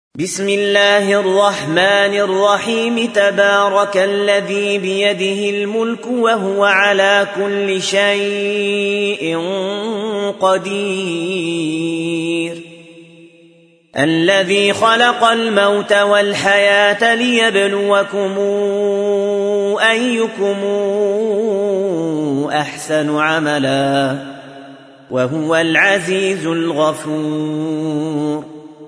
بسم الله الرحمن الرحيم تبارك الذي بيده الملك وهو على كل شيء قدير الذي خلق الموت والحياة ليبلوكم أيكم أحسن عملا وهو العزيز الغفور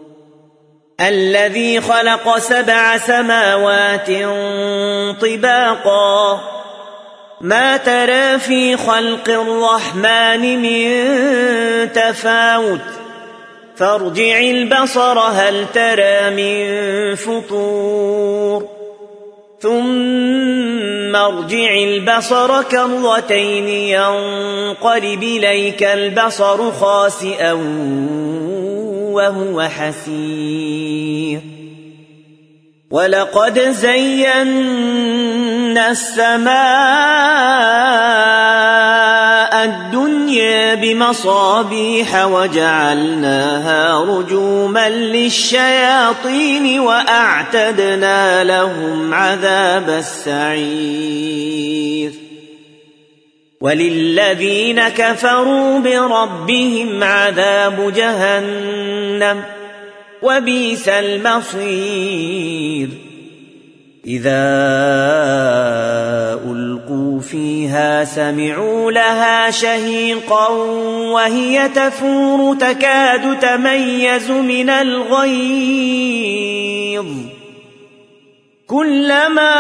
الذي خلق 7 سماوات طباقا ما ترى في خلق الرحمن من تفاوت فارجع البصر هل ترى من فطور ثم ارجع البصر كرتين ينقلب إليك البصر خاسئا وهو حسير ولقد زينا السماء الدنيا بمصابيح وجعلناها رجوما للشياطين وأعتدنا لهم عذاب السعير وللذين كفروا بربهم عذاب جهنم وبئس المصير إذا ألقوا فيها سمعوا لها شهيقا وهي تفور تكاد تميز من الغيظ كلما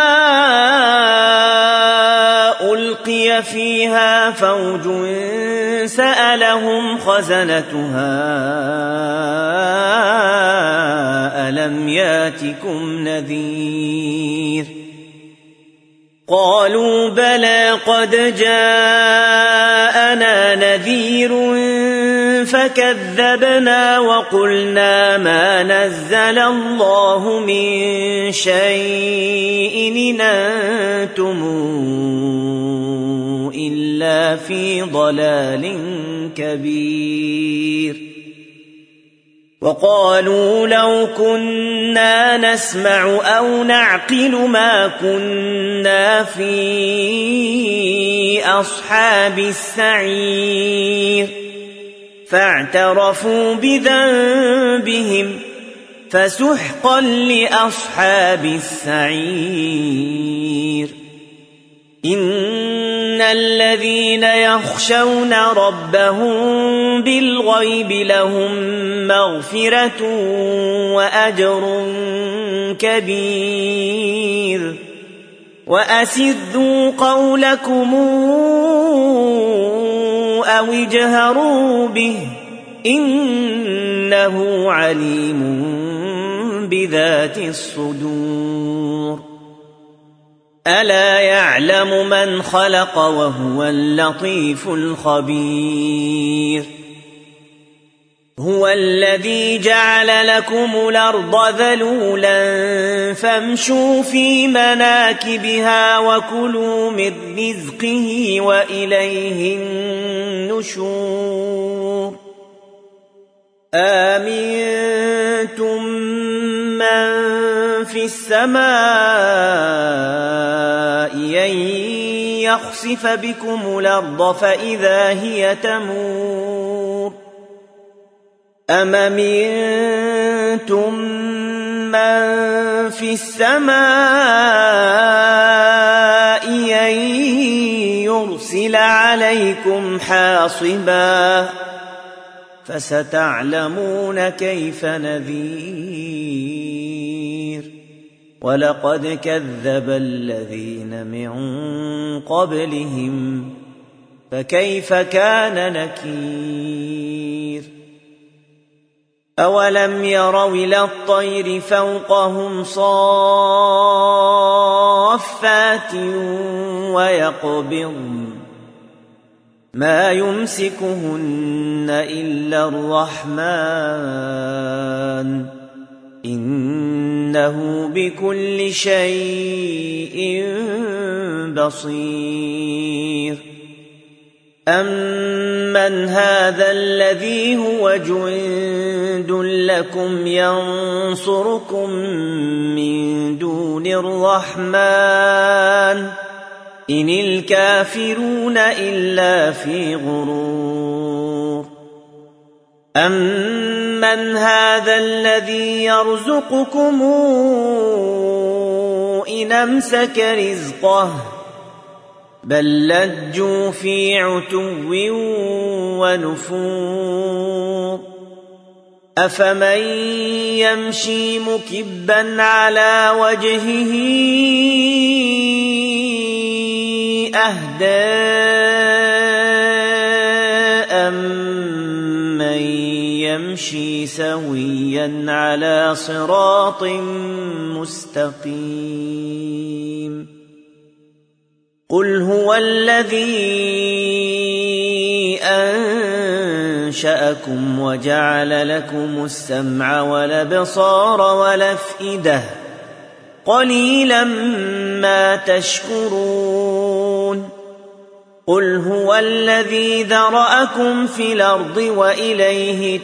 ألقي فيها فوج سألهم خزنتها ألم ياتكم نذير قالوا بلى قد جاءنا نذير فكذبنا وقلنا ما نزل الله من شيء إن أنتم إلا في ضلال كبير وقالوا لو كنا نسمع أو نعقل ما كنا في أصحاب السعير فاعترفوا بذنبهم فسحقا لأصحاب السعير إن الذين يخشون ربهم بالغيب لهم مغفرة وأجر كبير وأسروا قولكم أو اجهروا به إنه عليم بذات الصدور ألا يعلم من خلق وهو اللطيف الخبير هو الذي جعل لكم الأرض ذلولا فامشوا في مناكبها وكلوا من رزقه وإليه النشور آمنتم من في السماء أن يخسف بكم الأرض فإذا هي تمور أم أمنتم من في السماء أن يرسل عليكم حاصبا فستعلمون كيف نذير ولقد كذب الذين من قبلهم فكيف كان نكير أولم يروا إلى الطير فوقهم صافات ويقبضن ما يمسكهن إلا الرحمن إنه بكل شيء بصير أمن هذا الذي هو جند لكم ينصركم من دون الرحمن إن الكافرون إلا في غرور. أمن هذا الذي يرزقكم إن أمسك رزقه بل لجوا في عتو ونفور. أفمن يمشي مكبا على وجهه أهدى أمن يمشي سويا على صراط مستقيم. قل هو الذي أنشأكم وجعل لكم السمع والأبصار والأفئدة قليلا ما تشكرون. قل هو الذي ذرأكم في الأرض وإليه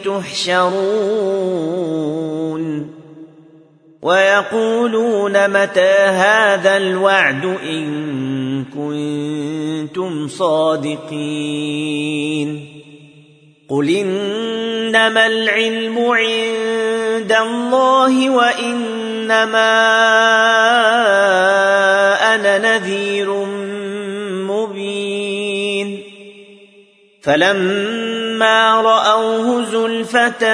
تحشرون. ويقولون متى هذا الوعد إن كنتم صادقين. قل إنما العلم عند الله وإنما أنا نذير مبين. فلما رأوه زلفة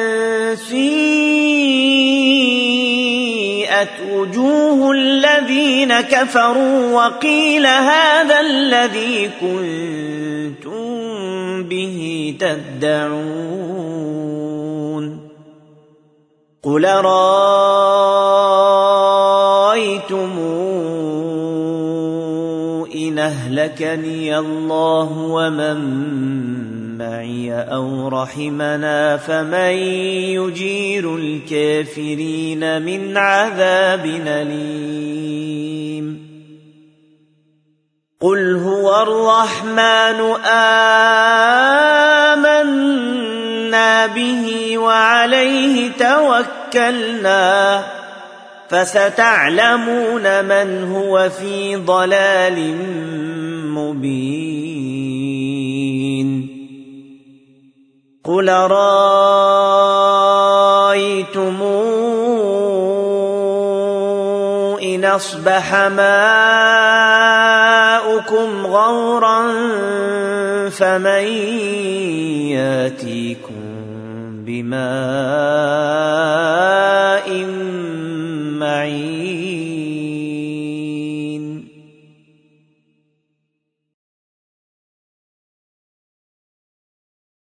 سيئت وجوه الذين كفروا وقيل هذا الذي كنتم به تدعون. قل رأيتم إن أهلكني الله ومن معي أو رحمنا فمن يجير الكافرين من عذاب أليم. قل هو الرحمن آمنا به وعليه توكلنا فستعلمون من هو في ضلال مبين. قل رأيتم إن أصبح ماؤكم غورا فمن يأتيكم بماء معين.